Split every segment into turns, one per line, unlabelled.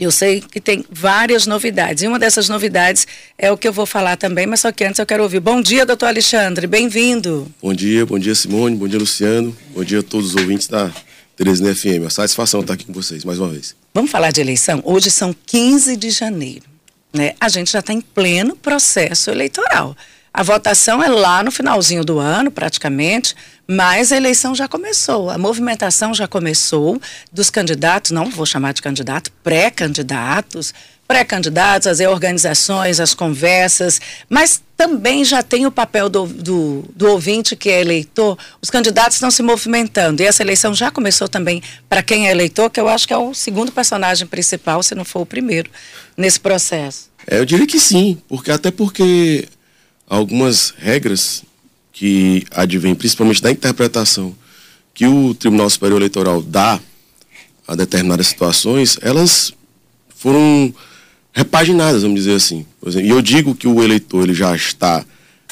Eu sei que tem várias novidades, e uma dessas novidades é o que eu vou falar também, mas só que antes eu quero ouvir. Bom dia, doutor Alexandre, bem-vindo.
Bom dia Simone, bom dia Luciano, bom dia a todos os ouvintes da Teresina FM. Uma satisfação estar aqui com vocês mais uma vez.
Vamos falar de eleição? Hoje são 15 de janeiro, né? A gente já está em pleno processo eleitoral. A votação é lá no finalzinho do ano, praticamente, mas a eleição já começou, a movimentação já começou dos candidatos, não vou chamar de candidato, pré-candidatos, as organizações, as conversas, mas também já tem o papel do ouvinte que é eleitor. Os candidatos estão se movimentando e essa eleição já começou também para quem é eleitor, que eu acho que é o segundo personagem principal, se não for o primeiro, nesse processo.
Eu diria que sim, até porque algumas regras que advêm principalmente da interpretação que o Tribunal Superior Eleitoral dá a determinadas situações, elas foram repaginadas, vamos dizer assim. Por exemplo, e eu digo que o eleitor ele já está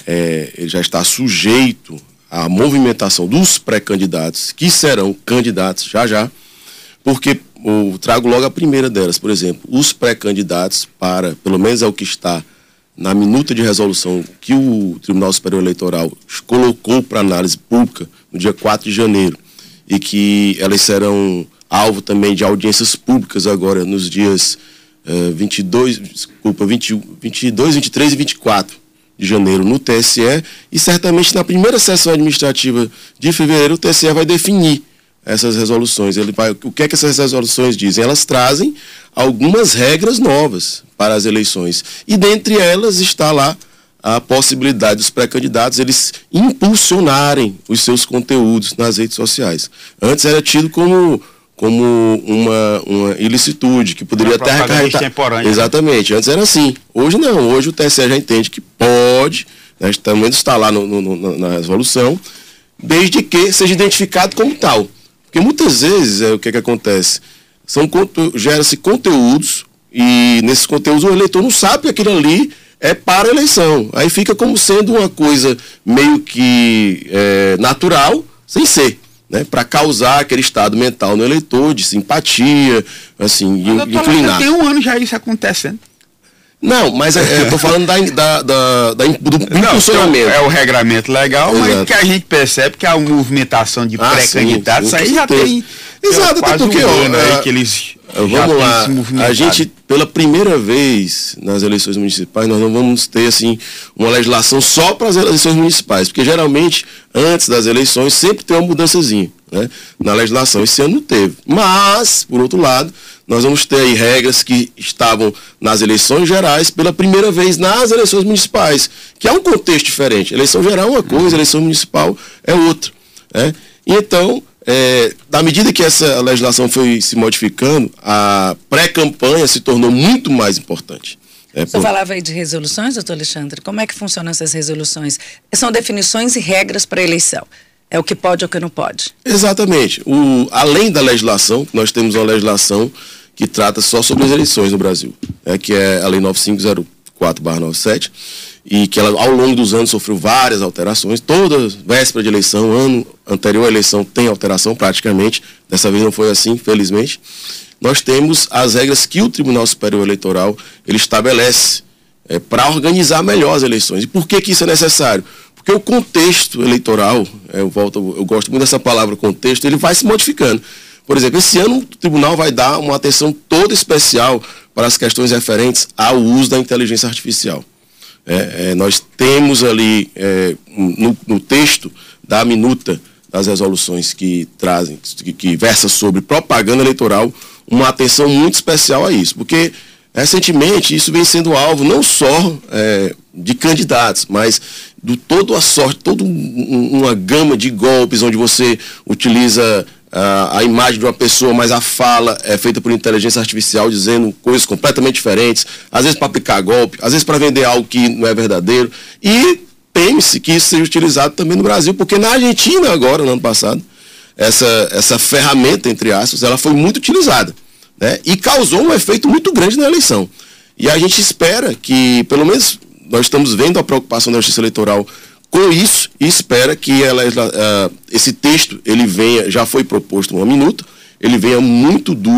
sujeito à movimentação dos pré-candidatos, que serão candidatos já, porque eu trago logo a primeira delas. Por exemplo, os pré-candidatos pelo menos é o que está na minuta de resolução que o Tribunal Superior Eleitoral colocou para análise pública no dia 4 de janeiro, e que elas serão alvo também de audiências públicas agora nos dias 22, 23 e 24 de janeiro no TSE, e certamente na primeira sessão administrativa de fevereiro o TSE vai definir essas resoluções. O que é que essas resoluções dizem? Elas trazem algumas regras novas para as eleições, e dentre elas está lá a possibilidade dos pré-candidatos eles impulsionarem os seus conteúdos nas redes sociais. Antes era tido como uma ilicitude, que poderia até acarretar. Exatamente, antes era assim. Hoje não, hoje o TSE já entende que pode, né, também está lá na resolução, desde que seja identificado como tal. Porque muitas vezes, o que acontece? Gera-se conteúdos, e nesses conteúdos o eleitor não sabe que aquilo ali é para a eleição. Aí fica como sendo uma coisa meio que natural, sem ser, né, para causar aquele estado mental no eleitor de simpatia, assim, de inclinar.
Tem um ano já isso acontecendo.
Não, mas eu estou falando do impulsionamento.
É o regramento legal, exato, mas que a gente percebe que a movimentação de pré-candidatos aí já tem.
Exato, até porque
aí que eles
vamos lá, a gente, pela primeira vez nas eleições municipais, nós não vamos ter assim uma legislação só para as eleições municipais, porque geralmente antes das eleições sempre tem uma mudançazinha, né, na legislação. Esse ano não teve, mas por outro lado nós vamos ter aí regras que estavam nas eleições gerais pela primeira vez nas eleições municipais, que é um contexto diferente. Eleição geral é uma coisa, eleição municipal é outra, né? Então, na medida que essa legislação foi se modificando, a pré-campanha se tornou muito mais importante.
Você falava aí de resoluções, doutor Alexandre. Como é que funcionam essas resoluções? São definições e regras para a eleição. É o que pode ou o que não pode.
Exatamente. Além da legislação, nós temos uma legislação que trata só sobre as eleições no Brasil, que é a Lei 9504/97, e que ela, ao longo dos anos, sofreu várias alterações. Toda véspera de eleição, ano anterior à eleição, tem alteração praticamente. Dessa vez não foi assim, felizmente. Nós temos as regras que o Tribunal Superior Eleitoral ele estabelece para organizar melhor as eleições. E por que isso é necessário? Porque o contexto eleitoral, eu gosto muito dessa palavra contexto, ele vai se modificando. Por exemplo, esse ano o tribunal vai dar uma atenção toda especial para as questões referentes ao uso da inteligência artificial. Nós temos ali no texto da minuta das resoluções que versa sobre propaganda eleitoral, uma atenção muito especial a isso, porque recentemente isso vem sendo alvo não só de candidatos, mas de toda uma gama de golpes onde você utiliza a imagem de uma pessoa, mas a fala é feita por inteligência artificial dizendo coisas completamente diferentes, às vezes para aplicar golpe, às vezes para vender algo que não é verdadeiro, e teme-se que isso seja utilizado também no Brasil, porque na Argentina agora, no ano passado, essa ferramenta, entre aspas, ela foi muito utilizada, né, e causou um efeito muito grande na eleição. E a gente espera que, pelo menos, nós estamos vendo a preocupação da Justiça Eleitoral com isso, e espera que esse texto, ele venha, já foi proposto uma minuta, ele venha muito duro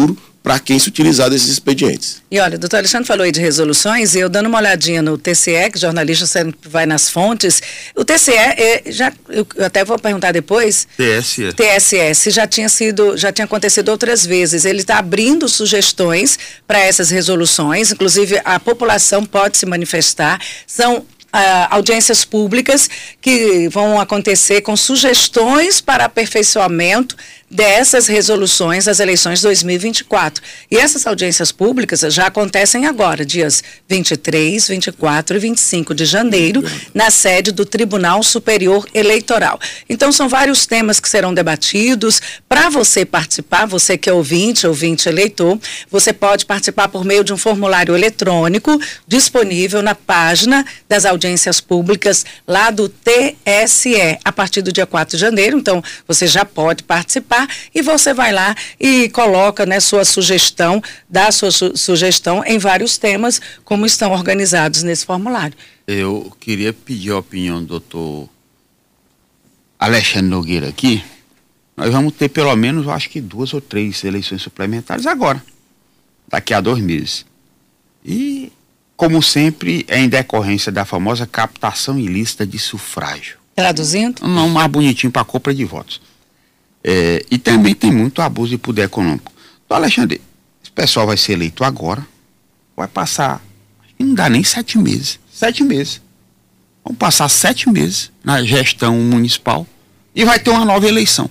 para quem se utilizar desses expedientes.
E olha, o doutor Alexandre falou aí de resoluções, e eu dando uma olhadinha no TCE, que jornalista sempre vai nas fontes, o TCE, eu até vou perguntar depois, TSE, se já tinha acontecido outras vezes, ele está abrindo sugestões para essas resoluções, inclusive a população pode se manifestar, são audiências públicas que vão acontecer com sugestões para aperfeiçoamento dessas resoluções das eleições 2024. E essas audiências públicas já acontecem agora, dias 23, 24 e 25 de janeiro, na sede do Tribunal Superior Eleitoral. Então, são vários temas que serão debatidos. Para você participar, você que é ouvinte eleitor, você pode participar por meio de um formulário eletrônico disponível na página das audiências públicas lá do TSE, a partir do dia 4 de janeiro. Então, você já pode participar e você vai lá e coloca, né, sua sugestão, dá sua sugestão em vários temas, como estão organizados nesse formulário.
Eu queria pedir a opinião do doutor Alexandre Nogueira aqui. Nós vamos ter pelo menos, eu acho que 2 ou 3 eleições suplementares agora, daqui a 2 meses. E, como sempre, é em decorrência da famosa captação ilícita de sufrágio.
Traduzindo?
Não, mais bonitinho para compra de votos. E também tem muito abuso de poder econômico. Então, Alexandre, esse pessoal vai ser eleito agora, vai passar, não dá nem 7 meses. 7 meses. Vão passar 7 meses na gestão municipal e vai ter uma nova eleição.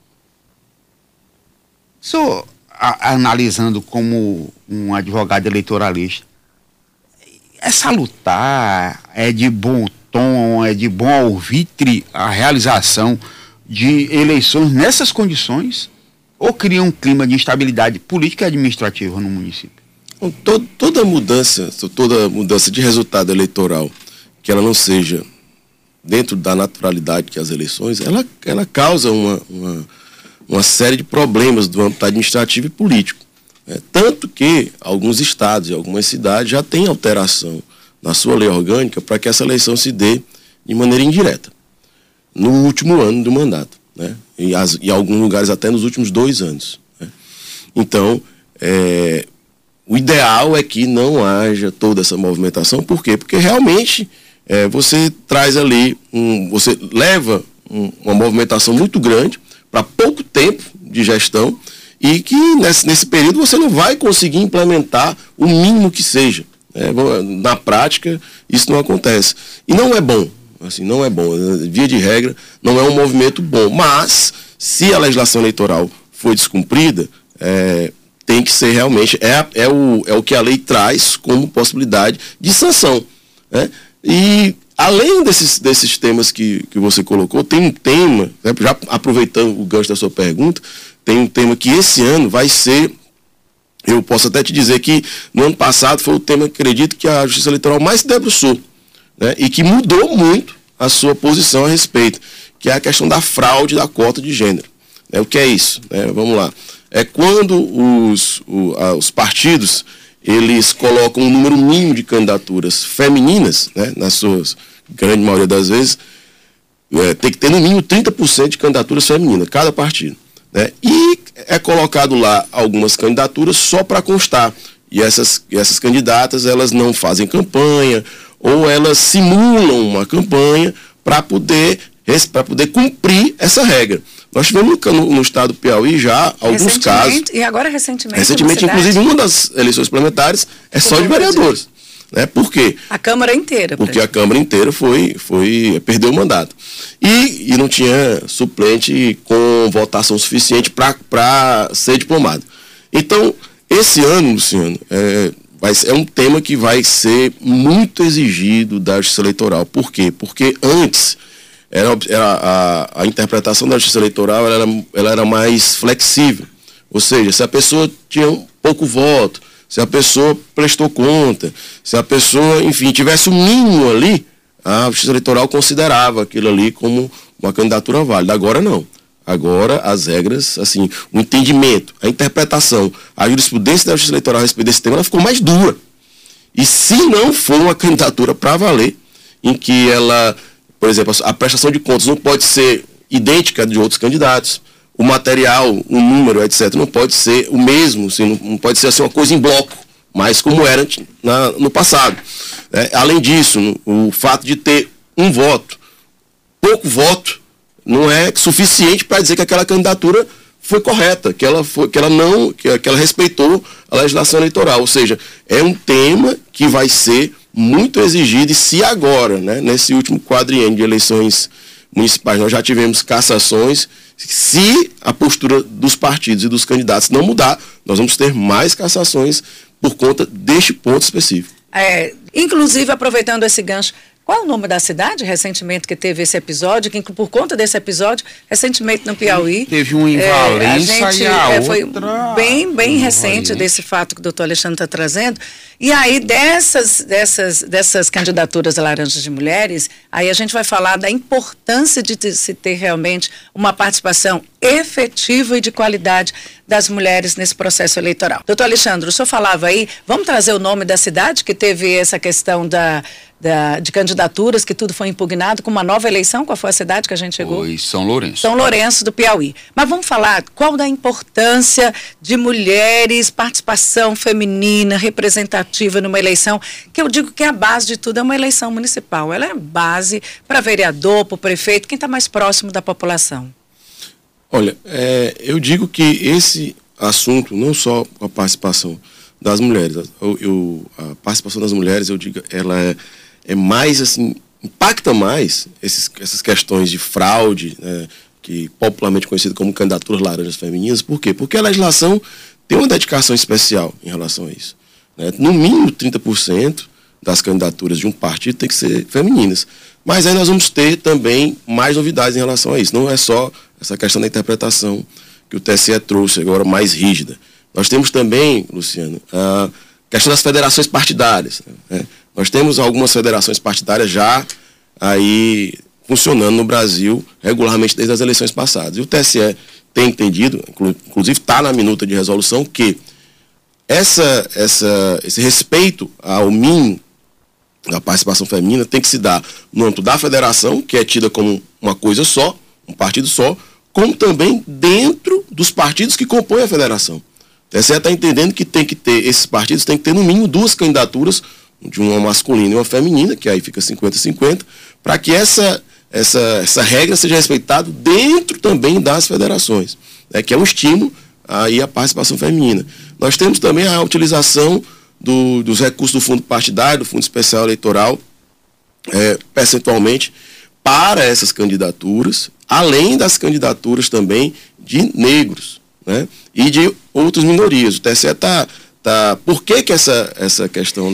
Só analisando como um advogado eleitoralista, é salutar, é de bom tom, é de bom alvitre a realização de eleições nessas condições, ou cria um clima de instabilidade política e administrativa no município?
Toda mudança de resultado eleitoral, que ela não seja dentro da naturalidade que as eleições, ela causa uma série de problemas do âmbito administrativo e político. Tanto que alguns estados e algumas cidades já têm alteração na sua lei orgânica para que essa eleição se dê de maneira indireta, no último ano do mandato, né? E em alguns lugares até nos últimos 2 anos. Né? Então, o ideal é que não haja toda essa movimentação. Por quê? Porque realmente você traz ali, você leva uma movimentação muito grande para pouco tempo de gestão e que nesse período você não vai conseguir implementar o mínimo que seja. Na prática, isso não acontece. E não é bom. Assim, não é bom. Via de regra, não é um movimento bom. Mas, se a legislação eleitoral for descumprida, tem que ser realmente, o que a lei traz como possibilidade de sanção. Né? E, além desses temas que você colocou, tem um tema, né, já aproveitando o gancho da sua pergunta, tem um tema que esse ano vai ser, eu posso até te dizer que no ano passado foi o tema, acredito, que a Justiça Eleitoral mais se debruçou, né, e que mudou muito a sua posição a respeito, que é a questão da fraude da cota de gênero. O que é isso? Vamos lá. É quando os partidos, eles colocam um número mínimo de candidaturas femininas, né, nas suas, grande maioria das vezes, tem que ter no mínimo 30% de candidaturas femininas, cada partido. Né, e é colocado lá algumas candidaturas só para constar. E essas candidatas, elas não fazem campanha, ou elas simulam uma campanha para poder cumprir essa regra. Nós tivemos no estado do Piauí já alguns casos.
E agora recentemente.
Recentemente, inclusive, uma das eleições suplementares é só de vereadores. Né? Por quê?
A Câmara inteira.
Porque a Câmara inteira perdeu o mandato. E não tinha suplente com votação suficiente para ser diplomado. Então, esse ano, Luciano, é um tema que vai ser muito exigido da Justiça Eleitoral. Por quê? Porque antes a interpretação da Justiça Eleitoral ela era mais flexível. Ou seja, se a pessoa tinha pouco voto, se a pessoa prestou conta, se a pessoa, enfim, tivesse o mínimo ali, a Justiça Eleitoral considerava aquilo ali como uma candidatura válida. Agora não. Agora as regras, assim, o entendimento, a interpretação, a jurisprudência da Justiça Eleitoral a respeito desse tema, ela ficou mais dura. E se não for uma candidatura para valer, em que ela, por exemplo, a prestação de contas não pode ser idêntica de outros candidatos, o material, o número, etc., não pode ser o mesmo, assim, não pode ser assim, uma coisa em bloco, mas como era no passado. Além disso, o fato de ter um voto, pouco voto, não é suficiente para dizer que aquela candidatura foi correta, que ela respeitou a legislação eleitoral. Ou seja, é um tema que vai ser muito exigido, e se agora, né, nesse último quadriênio de eleições municipais, nós já tivemos cassações, se a postura dos partidos e dos candidatos não mudar, nós vamos ter mais cassações por conta deste ponto específico.
Inclusive, aproveitando esse gancho, qual é o nome da cidade recentemente que teve esse episódio, que por conta desse episódio, recentemente no Piauí...
Teve um em Valença e a outra...
Foi bem recente desse fato que o doutor Alexandre está trazendo. E aí, dessas candidaturas laranjas de mulheres, aí a gente vai falar da importância de se ter realmente uma participação efetiva e de qualidade das mulheres nesse processo eleitoral. Doutor Alexandre, o senhor falava aí, vamos trazer o nome da cidade que teve essa questão de candidaturas, que tudo foi impugnado, com uma nova eleição? Qual foi a cidade que a gente chegou?
Foi São Lourenço.
São Lourenço do Piauí. Mas vamos falar qual da importância de mulheres, participação feminina, representativa numa eleição, que eu digo que a base de tudo é uma eleição municipal. Ela é base para vereador, para o prefeito, quem está mais próximo da população.
Olha, eu digo que esse assunto, não só a participação das mulheres, a participação das mulheres, eu digo, ela é mais assim, impacta mais essas questões de fraude, né, que popularmente conhecido como candidaturas laranjas femininas. Por quê? Porque a legislação tem uma dedicação especial em relação a isso, né? No mínimo 30% das candidaturas de um partido tem que ser femininas. Mas aí nós vamos ter também mais novidades em relação a isso. Não é só essa questão da interpretação que o TSE trouxe agora mais rígida. Nós temos também, Luciano, a questão das federações partidárias, né? Nós temos algumas federações partidárias já aí funcionando no Brasil regularmente desde as eleições passadas. E o TSE tem entendido, inclusive está na minuta de resolução, que esse respeito ao mínimo da participação feminina tem que se dar no âmbito da federação, que é tida como uma coisa só, um partido só, como também dentro dos partidos que compõem a federação. O TSE está entendendo que tem que ter, esses partidos têm que ter no mínimo 2 candidaturas, de uma masculina e uma feminina, que aí fica 50-50, para que essa regra seja respeitada dentro também das federações, né, que é um estímulo aí à participação feminina. Nós temos também a utilização dos recursos do fundo partidário, do fundo especial eleitoral, percentualmente, para essas candidaturas, além das candidaturas também de negros, né, e de outras minorias. O TSE por que essa questão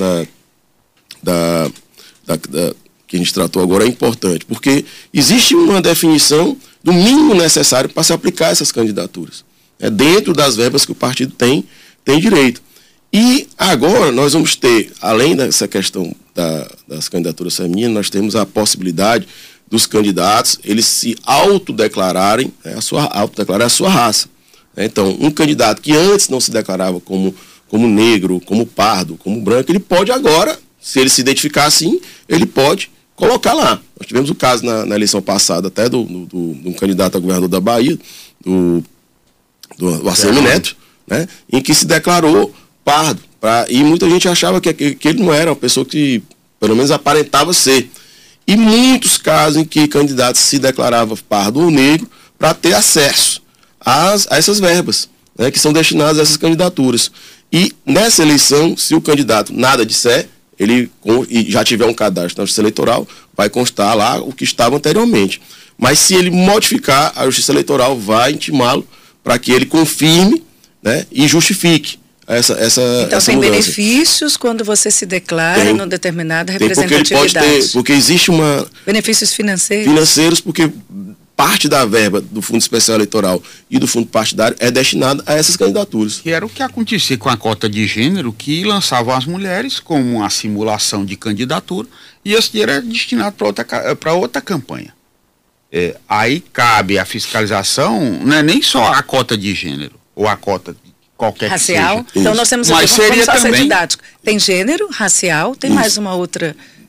que a gente tratou agora é importante? Porque existe uma definição do mínimo necessário para se aplicar essas candidaturas, dentro das verbas que o partido tem direito. E agora nós vamos ter, além dessa questão das candidaturas femininas, nós temos a possibilidade dos candidatos, eles se autodeclararem, autodeclarar a sua raça. Então, um candidato que antes não se declarava como negro, como pardo, como branco, ele pode agora, se ele se identificar assim, ele pode colocar lá. Nós tivemos o caso na eleição passada até de um candidato a governador da Bahia, do ACM Neto, né, em que se declarou pardo. E muita gente achava que ele não era uma pessoa que, pelo menos, aparentava ser. E muitos casos em que candidatos se declaravam pardo ou negro para ter acesso a essas verbas, né, que são destinadas a essas candidaturas. E nessa eleição, se o candidato nada disser, ele e já tiver um cadastro na Justiça Eleitoral, vai constar lá o que estava anteriormente. Mas se ele modificar, a Justiça Eleitoral vai intimá-lo para que ele confirme, né, e justifique
então tem
mudança.
Benefícios quando você se declara numa determinada representatividade.
Porque existe
benefícios financeiros.
Financeiros, porque parte da verba do Fundo Especial Eleitoral e do Fundo Partidário é destinada a essas candidaturas.
Que era o que acontecia com a cota de gênero, que lançavam as mulheres como uma simulação de candidatura, e esse dinheiro era destinado para outra campanha. Aí cabe a fiscalização, não é nem só a cota de gênero, ou a cota de qualquer
racial.
Que seja.
Então nós temos
mas
aqui,
seria
vamos só ser
também
didático. Tem gênero, racial, tem mais uma outra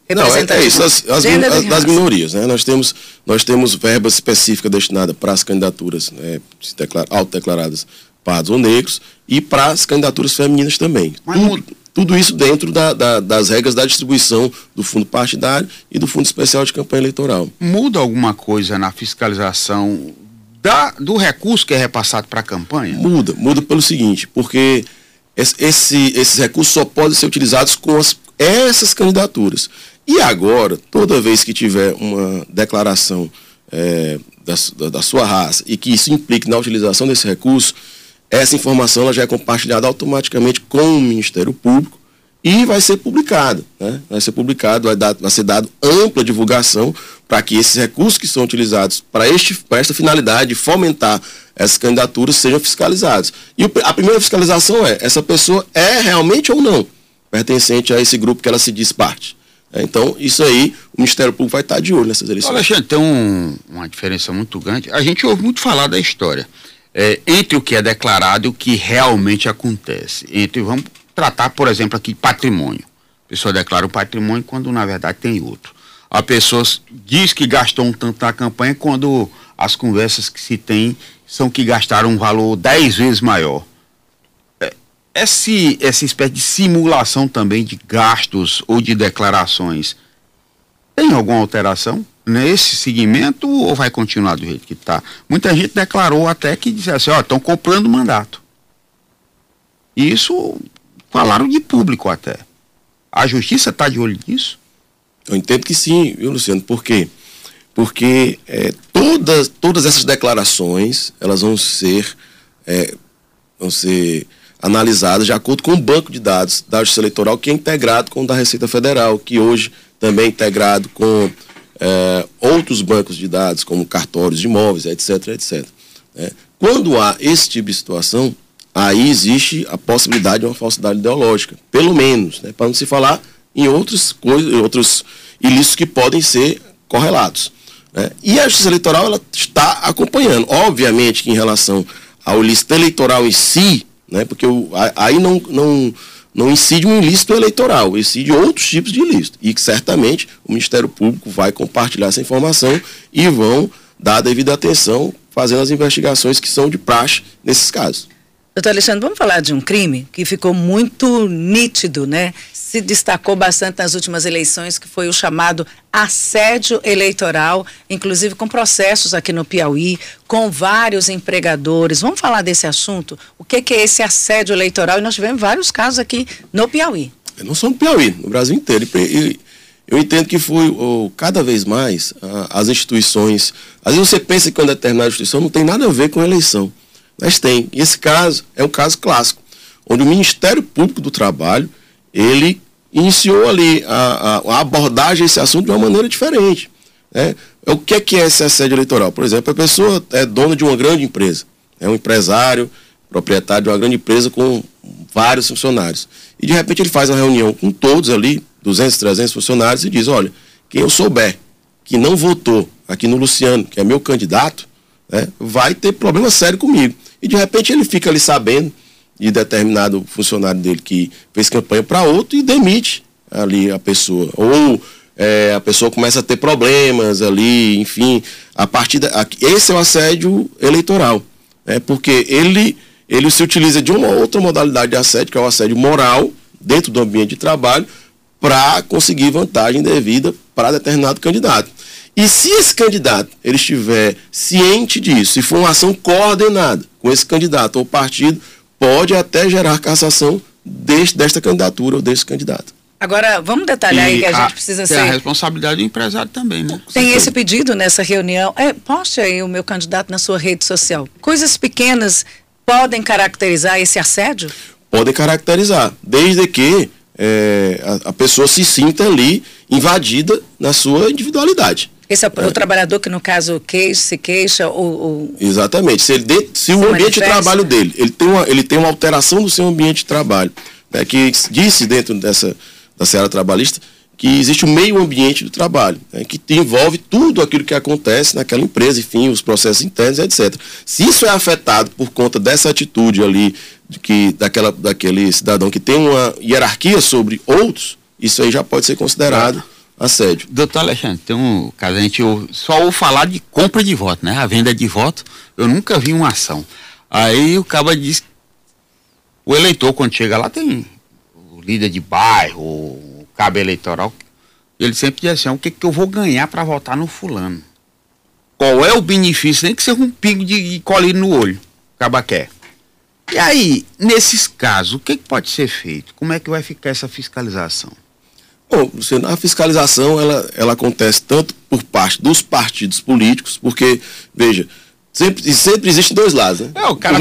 Não, é isso, das minorias, né? Nós temos verbas específicas destinadas para as candidaturas, né, autodeclaradas pardos ou negros e para as candidaturas femininas também. Tudo isso dentro das regras da distribuição do fundo partidário e do fundo especial de campanha eleitoral.
Muda alguma coisa na fiscalização do recurso que é repassado para a campanha?
Muda pelo seguinte, porque esses recursos só podem ser utilizados com essas candidaturas. E agora, toda vez que tiver uma declaração da sua raça e que isso implique na utilização desse recurso, essa informação ela já é compartilhada automaticamente com o Ministério Público e vai ser publicada, né? Vai ser publicado, vai ser dado ampla divulgação para que esses recursos que são utilizados para esta finalidade de fomentar essas candidaturas sejam fiscalizados. E a primeira fiscalização essa pessoa é realmente ou não pertencente a esse grupo que ela se diz parte. Então, isso aí, o Ministério Público vai estar de olho nessas eleições.
Alexandre, tem uma diferença muito grande. A gente ouve muito falar da história. Entre o que é declarado e o que realmente acontece. Vamos tratar, por exemplo, aqui patrimônio. A pessoa declara um patrimônio quando, na verdade, tem outro. A pessoa diz que gastou um tanto na campanha quando as conversas que se tem são que gastaram um valor 10 vezes maior. Essa espécie de simulação também de gastos ou de declarações, tem alguma alteração nesse segmento ou vai continuar do jeito que está? Muita gente declarou até que disse assim, estão comprando mandato. Isso falaram de público até. A justiça está de olho nisso?
Eu entendo que sim, viu, Luciano? Por quê? Porque todas essas declarações, elas vão ser analisadas de acordo com o banco de dados da Justiça Eleitoral, que é integrado com o da Receita Federal, que hoje também é integrado com outros bancos de dados, como cartórios de imóveis, etc, etc. Quando há esse tipo de situação, aí existe a possibilidade de uma falsidade ideológica, pelo menos, né, para não se falar em outras coisas, outros ilícitos que podem ser correlatos. E a Justiça Eleitoral ela está acompanhando. Obviamente que em relação ao ilícito eleitoral em si, né, porque aí não incide um ilícito eleitoral, incide outros tipos de ilícito. E que certamente o Ministério Público vai compartilhar essa informação e vão dar a devida atenção fazendo as investigações que são de praxe nesses casos.
Doutor Alexandre, vamos falar de um crime que ficou muito nítido, né? Se destacou bastante nas últimas eleições, que foi o chamado assédio eleitoral, inclusive com processos aqui no Piauí, com vários empregadores. Vamos falar desse assunto? O que é esse assédio eleitoral? E nós tivemos vários casos aqui no Piauí.
Não só no Piauí, no Brasil inteiro. Eu entendo que foi cada vez mais as instituições. Às vezes você pensa que uma determinada instituição não tem nada a ver com a eleição. Mas tem. E esse caso é um caso clássico, onde o Ministério Público do Trabalho, ele iniciou ali a abordagem a esse assunto de uma maneira diferente. Né? O que é esse assédio eleitoral? Por exemplo, a pessoa é dona de uma grande empresa, é um empresário, proprietário de uma grande empresa com vários funcionários. E de repente ele faz uma reunião com todos ali, 200, 300 funcionários, e diz, olha, quem eu souber que não votou aqui no Luciano, que é meu candidato, vai ter problema sério comigo. E de repente ele fica ali sabendo de determinado funcionário dele que fez campanha para outro e demite ali a pessoa. Ou a pessoa começa a ter problemas ali, enfim, esse é o assédio eleitoral. Porque ele se utiliza de uma outra modalidade de assédio, que é o assédio moral, dentro do ambiente de trabalho, para conseguir vantagem devida para determinado candidato. E se esse candidato ele estiver ciente disso, se for uma ação coordenada com esse candidato ou partido, pode até gerar cassação desta candidatura ou desse candidato.
Agora, vamos detalhar aí que a gente precisa ser...
Tem a responsabilidade do empresário também, né?
Tem esse pedido nessa reunião. Poste aí o meu candidato na sua rede social. Coisas pequenas podem caracterizar esse assédio?
Podem caracterizar, desde que a pessoa se sinta ali invadida na sua individualidade.
Esse é o trabalhador que, no caso, se queixa ou...
Exatamente. Se o ambiente de trabalho dele, ele tem uma alteração do seu ambiente de trabalho, né, que disse dentro da seara trabalhista que existe o meio ambiente do trabalho, né, que envolve tudo aquilo que acontece naquela empresa, enfim, os processos internos, etc. Se isso é afetado por conta dessa atitude ali, daquele cidadão que tem uma hierarquia sobre outros, isso aí já pode ser considerado assédio.
Doutor Alexandre, tem um caso, a gente só ouve falar de compra de voto, né? A venda de voto, eu nunca vi uma ação. Aí o cara diz, o eleitor quando chega lá tem o líder de bairro, o cabo eleitoral, ele sempre diz assim, o que eu vou ganhar para votar no fulano? Qual é o benefício, nem que seja um pingo de colírio no olho, o caba quer. E aí, nesses casos, o que pode ser feito? Como é que vai ficar essa fiscalização?
Bom, a fiscalização ela acontece tanto por parte dos partidos políticos, porque, veja, sempre existem dois lados, né?
O cara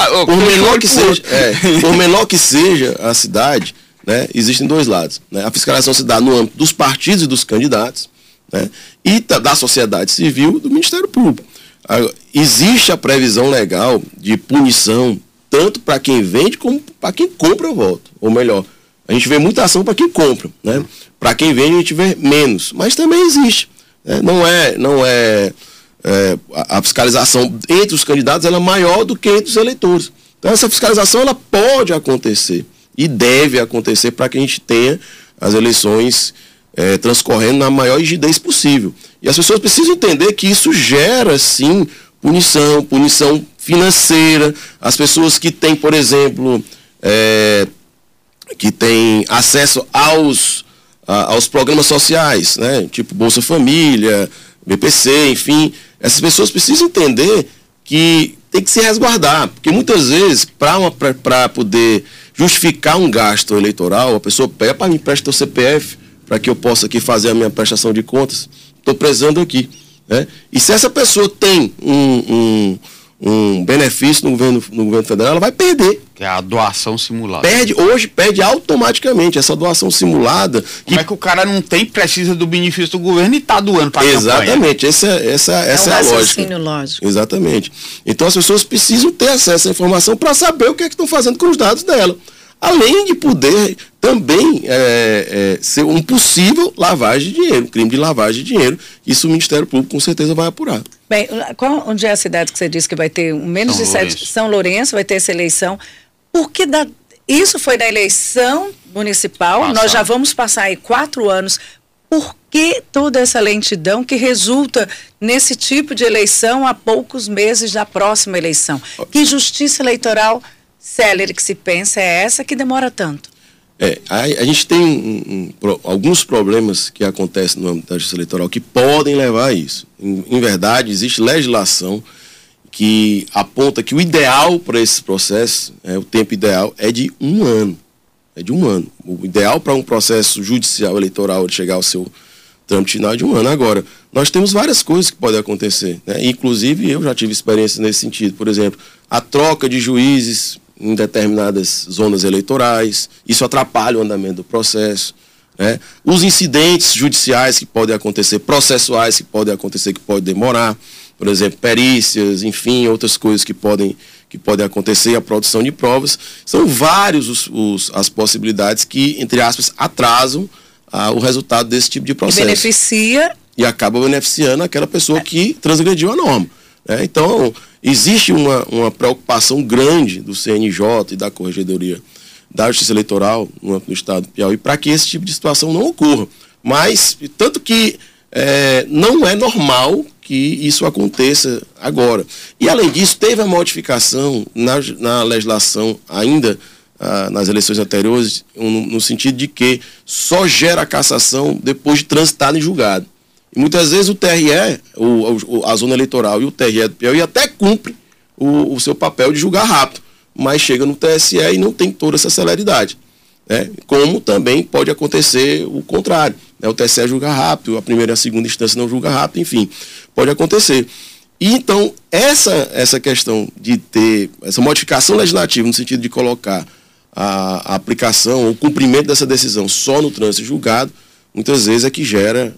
por menor que seja a cidade, né, existem dois lados, né? A fiscalização se dá no âmbito dos partidos e dos candidatos, né, e da sociedade civil, do Ministério Público. Existe a previsão legal de punição tanto para quem vende como para quem compra o voto, ou melhor, a gente vê muita ação para quem compra, né? Para quem vende a gente vê menos, mas também existe, né? Não é a fiscalização entre os candidatos ela é maior do que entre os eleitores. Então essa fiscalização ela pode acontecer e deve acontecer para que a gente tenha as eleições transcorrendo na maior rigidez possível. E as pessoas precisam entender que isso gera sim punição financeira. As pessoas que têm, por exemplo, que têm acesso aos programas sociais, né? Tipo Bolsa Família, BPC, enfim, essas pessoas precisam entender que tem que se resguardar, porque muitas vezes, para poder justificar um gasto eleitoral, a pessoa pede, para me empresta o CPF, para que eu possa aqui fazer a minha prestação de contas, estou prezando aqui, né? E se essa pessoa tem um benefício no governo federal, ela vai perder.
Que é a doação simulada.
Hoje perde automaticamente essa doação simulada.
Como é que o cara não precisa do benefício do governo e está doando para a campanha?
Exatamente, essa é a lógica.
Lógico.
Exatamente. Então as pessoas precisam ter acesso à informação para saber o que é que estão fazendo com os dados dela. Além de poder também ser um possível lavagem de dinheiro, crime de lavagem de dinheiro. Isso o Ministério Público com certeza vai apurar.
Bem, onde é a cidade que você disse que vai ter menos de 7? São Lourenço vai ter essa eleição. Porque isso foi da eleição municipal, nós já vamos passar aí 4 anos. Por que toda essa lentidão que resulta nesse tipo de eleição a poucos meses da próxima eleição? Que justiça eleitoral célere que se pensa é essa que demora tanto?
A gente tem alguns problemas que acontecem no âmbito da justiça eleitoral que podem levar a isso. Em verdade, existe legislação que aponta que o ideal para esse processo, o tempo ideal é de 1 ano. É de 1 ano. O ideal para um processo judicial eleitoral de chegar ao seu trâmite final é de 1 ano. Agora, nós temos várias coisas que podem acontecer, né? Inclusive, eu já tive experiência nesse sentido. Por exemplo, a troca de juízes em determinadas zonas eleitorais, isso atrapalha o andamento do processo, né? Os incidentes judiciais que podem acontecer, processuais que podem acontecer, que podem demorar, por exemplo, perícias, enfim, outras coisas que podem acontecer, a produção de provas, são vários as possibilidades que, entre aspas, atrasam o resultado desse tipo de processo.
E beneficia.
E acaba beneficiando aquela pessoa que transgrediu a norma. Então, existe uma preocupação grande do CNJ e da Corregedoria da Justiça Eleitoral no estado do Piauí para que esse tipo de situação não ocorra. Mas, tanto que não é normal que isso aconteça agora. E, além disso, teve a modificação na legislação ainda nas eleições anteriores, no sentido de que só gera a cassação depois de transitado em julgado. E muitas vezes o TRE, a zona eleitoral e o TRE do Piauí até cumpre o seu papel de julgar rápido, mas chega no TSE e não tem toda essa celeridade, né? Como também pode acontecer o contrário, né? O TSE julga rápido, a primeira e a segunda instância não julga rápido, enfim, pode acontecer. E então, essa questão de ter essa modificação legislativa no sentido de colocar a aplicação, o cumprimento dessa decisão só no trânsito julgado, muitas vezes é que gera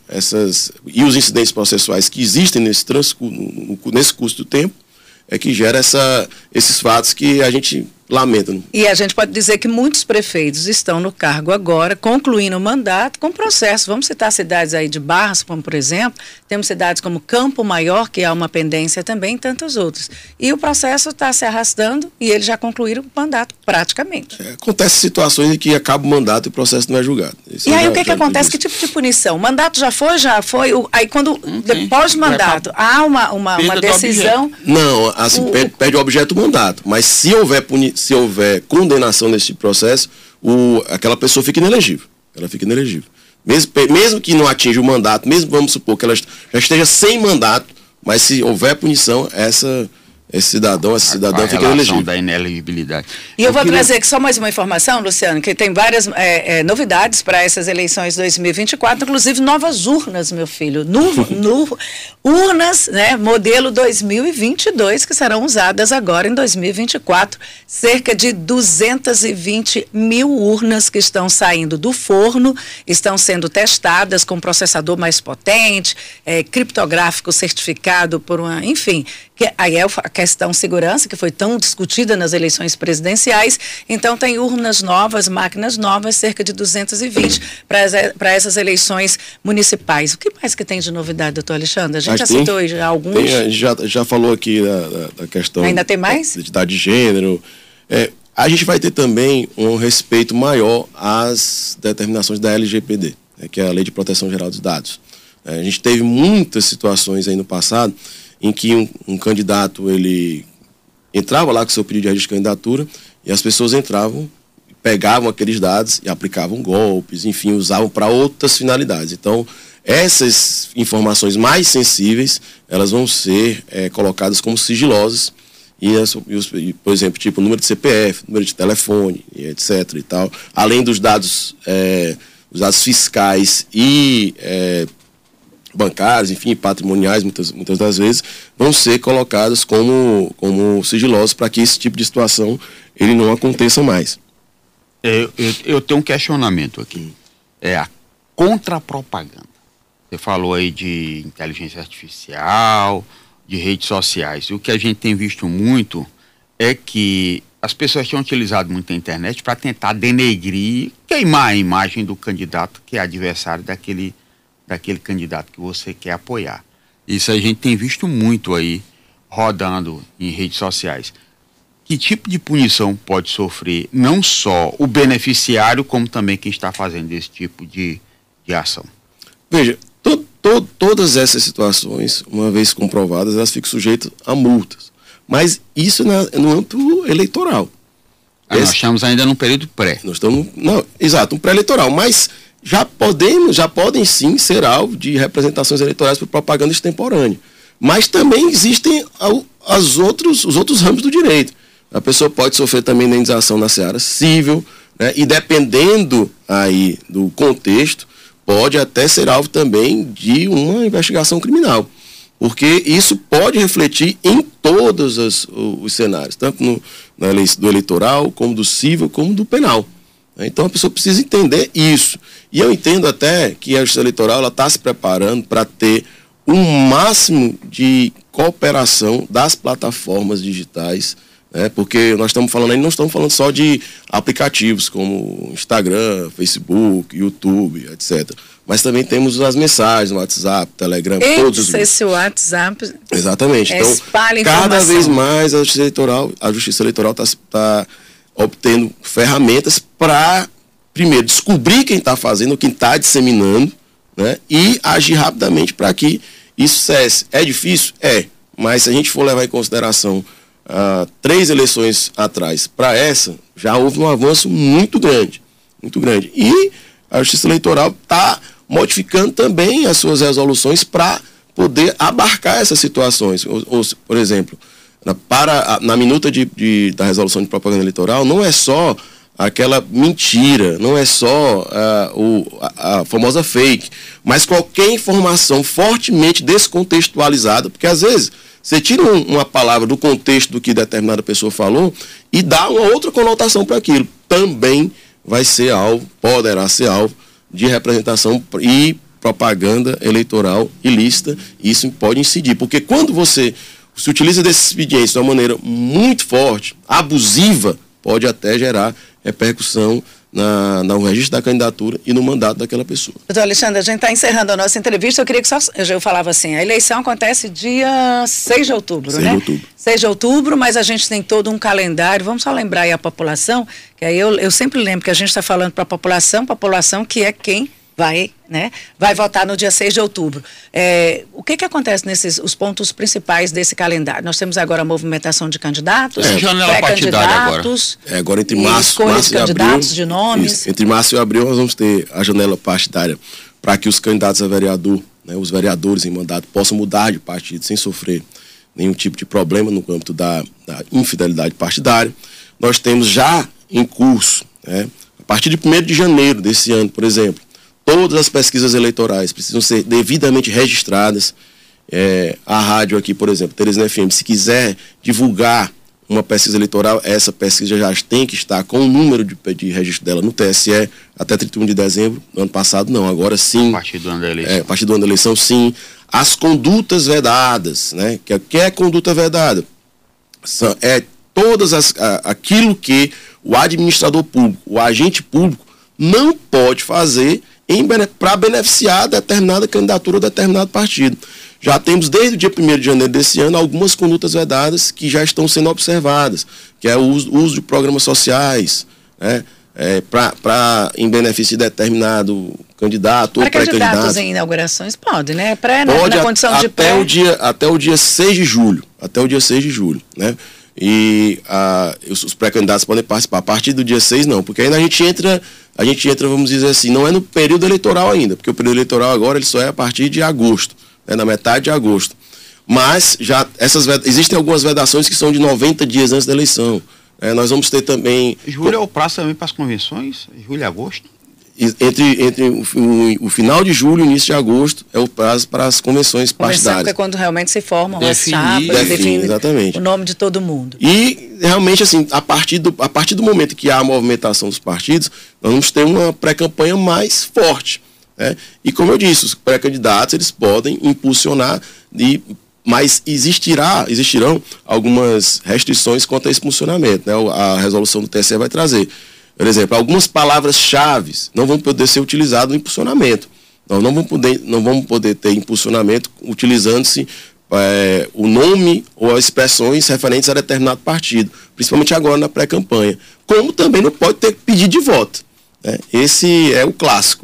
e os incidentes processuais que existem nesse curso do tempo, é que gera esses fatos que a gente lamenta. Né?
E a gente pode dizer que muitos prefeitos estão no cargo agora, concluindo o mandato com processo. Vamos citar cidades aí de Barras, como por exemplo, temos cidades como Campo Maior, que há uma pendência também, e tantos outros. E o processo está se arrastando e eles já concluíram o mandato praticamente.
Acontecem situações em que acaba o mandato e o processo não é julgado.
E aí o que acontece? Que tipo de punição? O mandato já foi? Aí quando, depois do mandato, há uma decisão...
Não, assim, perde o objeto do mandato, mas se houver condenação nesse tipo de processo, aquela pessoa fica inelegível. Ela fica inelegível. Mesmo que não atinja o mandato, mesmo vamos supor que ela já esteja sem mandato, mas se houver punição, esse cidadã fica inelegível.
Da inelegibilidade.
E eu vou trazer aqui só mais uma informação, Luciano, que tem várias novidades para essas eleições 2024, inclusive novas urnas, meu filho. Urnas, né, modelo 2022, que serão usadas agora em 2024. Cerca de 220 mil urnas que estão saindo do forno, estão sendo testadas com processador mais potente, criptográfico certificado por enfim, aí é a questão segurança, que foi tão discutida nas eleições presidenciais. Então, tem urnas novas, máquinas novas, cerca de 220 para essas eleições municipais. O que mais que tem de novidade, doutor Alexandre? A gente já citou já alguns.
A gente já falou aqui da questão...
Ainda tem mais?
Da identidade de gênero. A gente vai ter também um respeito maior às determinações da LGPD, que é a Lei de Proteção Geral dos Dados. A gente teve muitas situações aí no passado em que um candidato, ele entrava lá com seu pedido de registro de candidatura e as pessoas entravam, pegavam aqueles dados e aplicavam golpes, enfim, usavam para outras finalidades. Então, essas informações mais sensíveis, elas vão ser colocadas como sigilosas e, por exemplo, tipo número de CPF, número de telefone, etc. e tal, além dos dados, os dados fiscais e bancários, enfim, patrimoniais, muitas das vezes, vão ser colocados como sigilosos para que esse tipo de situação ele não aconteça mais.
Eu tenho um questionamento aqui. É a contrapropaganda. Você falou aí de inteligência artificial, de redes sociais. O que a gente tem visto muito é que as pessoas têm utilizado muito a internet para tentar denegrir, queimar a imagem do candidato que é adversário daquele candidato que você quer apoiar. Isso a gente tem visto muito aí, rodando em redes sociais. Que tipo de punição pode sofrer não só o beneficiário, como também quem está fazendo esse tipo de ação?
Veja, todas essas situações, uma vez comprovadas, elas ficam sujeitas a multas. Mas isso no âmbito eleitoral.
Nós estamos ainda num período pré.
Exato, um pré-eleitoral, mas já podem sim ser alvo de representações eleitorais por propaganda extemporânea. Mas também existem os outros ramos do direito. A pessoa pode sofrer também indenização na seara civil, né? E dependendo aí do contexto, pode até ser alvo também de uma investigação criminal. Porque isso pode refletir em todos os cenários, tanto do eleitoral, como do civil, como do penal. Então a pessoa precisa entender isso. E eu entendo até que a Justiça Eleitoral está se preparando para ter um máximo de cooperação das plataformas digitais, né? Porque nós estamos falando aí, não estamos falando só de aplicativos como Instagram, Facebook, YouTube, etc. Mas também temos as mensagens no WhatsApp, Telegram, todos os
esse WhatsApp.
Exatamente. Então, cada vez mais a Justiça Eleitoral está obtendo ferramentas para, primeiro, descobrir quem está fazendo, quem está disseminando, né? E agir rapidamente para que isso cesse. É difícil? Mas se a gente for levar em consideração 3 eleições atrás para essa, já houve um avanço muito grande, muito grande. E a Justiça Eleitoral está modificando também as suas resoluções para poder abarcar essas situações. Por exemplo, na minuta da resolução de propaganda eleitoral, não é só aquela mentira, não é só a famosa fake, mas qualquer informação fortemente descontextualizada, porque às vezes você tira uma palavra do contexto do que determinada pessoa falou e dá uma outra conotação para aquilo. Também vai ser alvo, poderá ser alvo de representação e propaganda eleitoral ilícita, e isso pode incidir, porque quando o se utiliza desses expedientes de uma maneira muito forte, abusiva, pode até gerar repercussão no registro da candidatura e no mandato daquela pessoa.
Doutor Alexandre, a gente está encerrando a nossa entrevista. Eu queria que eu falava assim, a eleição acontece dia 6 de outubro,
6
né?
de outubro.
6 de outubro, mas a gente tem todo um calendário. Vamos só lembrar aí a população, que aí eu sempre lembro que a gente está falando para a população que é quem vai votar no dia 6 de outubro. O que acontece os pontos principais desse calendário? Nós temos agora a movimentação de candidatos, pré-candidatos,
agora entre março
e candidatos de nomes.
Isso, entre março e abril nós vamos ter a janela partidária para que os candidatos a vereador, os vereadores em mandato, possam mudar de partido sem sofrer nenhum tipo de problema no âmbito da infidelidade partidária. Nós temos já em curso, a partir de 1º de janeiro desse ano, por exemplo, todas as pesquisas eleitorais precisam ser devidamente registradas. A rádio aqui, por exemplo, Teresina FM, se quiser divulgar uma pesquisa eleitoral, essa pesquisa já tem que estar com o número de registro dela no TSE até 31 de dezembro. No ano passado, não. Agora sim.
A partir do ano da eleição.
A partir do ano da eleição, sim. As condutas vedadas, que é conduta vedada? Aquilo que o administrador público, o agente público, não pode fazer para beneficiar determinada candidatura ou determinado partido. Já temos, desde o dia 1º de janeiro desse ano, algumas condutas vedadas que já estão sendo observadas, que é o uso de programas sociais, em benefício de determinado candidato ou pré-candidato.
Candidatos em inaugurações pode, né?
Pode,
na condição de pré.
Até o dia 6 de julho. Até o dia 6 de julho, né? E os pré-candidatos podem participar. A partir do dia 6, não, porque ainda a gente entra, vamos dizer assim, não é no período eleitoral ainda, porque o período eleitoral agora ele só é a partir de agosto, na metade de agosto. Mas já existem algumas vedações que são de 90 dias antes da eleição. Nós vamos ter também...
Julho é o prazo também para as convenções? Julho e agosto?
Entre o final de julho e o início de agosto é o prazo para as convenções partidárias.
É quando realmente se formam as chapas, define
exatamente
o nome de todo mundo.
E realmente, assim, a partir do momento que há a movimentação dos partidos, nós vamos ter uma pré-campanha mais forte. E como eu disse, os pré-candidatos eles podem impulsionar, mas existirão algumas restrições quanto a esse funcionamento. A resolução do TSE vai trazer. Por exemplo, algumas palavras-chave não vão poder ser utilizadas no impulsionamento. Nós não vamos poder ter impulsionamento utilizando-se o nome ou as expressões referentes a determinado partido, principalmente agora na pré-campanha. Como também não pode ter pedido de voto. Esse é o clássico,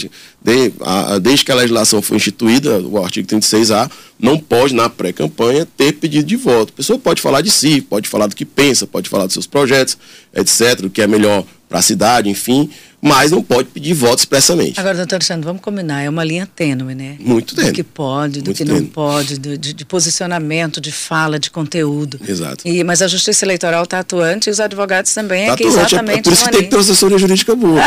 desde que a legislação foi instituída, o artigo 36A, não pode, na pré-campanha, ter pedido de voto. A pessoa pode falar de si, pode falar do que pensa, pode falar dos seus projetos, etc., o que é melhor para a cidade, enfim, mas não pode pedir voto expressamente.
Agora, doutor Alexandre, vamos combinar, é uma linha tênue, né?
Muito tênue.
Do que pode, do que não pode, de posicionamento, de fala, de conteúdo.
Exato.
Mas a Justiça Eleitoral está atuante e os advogados também.
Tá atuante, exatamente. Por isso que tem que ter uma assessoria jurídica boa.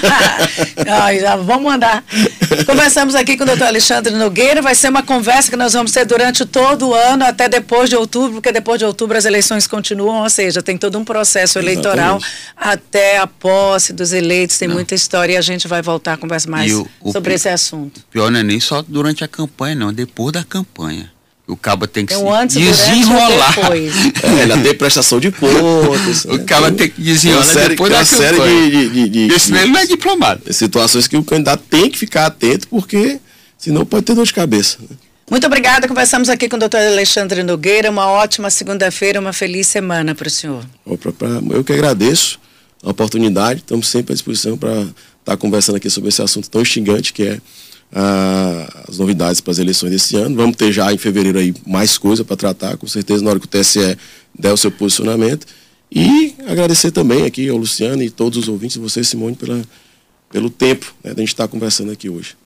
Já vamos andar. Conversamos aqui com o doutor Alexandre Nogueira, vai ser uma conversa que nós vamos ter durante todo o ano, até depois de outubro, porque depois de outubro as eleições continuam, ou seja, tem todo um processo eleitoral até a posse dos eleitos, tem muita história e a gente vai voltar a conversar mais sobre esse assunto.
Pior não é nem só durante a campanha, não, depois da campanha. O cabo tem que
se
desenrolar.
Tem prestação de contas.
O cabo tem que desenrolar depois da campanha. Senão ele não é diplomado.
Situações que o candidato tem que ficar atento, porque senão pode ter dor de cabeça.
Muito obrigada. Conversamos aqui com o doutor Alexandre Nogueira. Uma ótima segunda-feira, uma feliz semana para o senhor.
Eu que agradeço a oportunidade. Estamos sempre à disposição para estar conversando aqui sobre esse assunto tão instigante que é as novidades para as eleições desse ano. Vamos ter já em fevereiro aí mais coisa para tratar, com certeza, na hora que o TSE der o seu posicionamento. E agradecer também aqui ao Luciano e todos os ouvintes, e você, Simone, pelo tempo da gente estar conversando aqui hoje.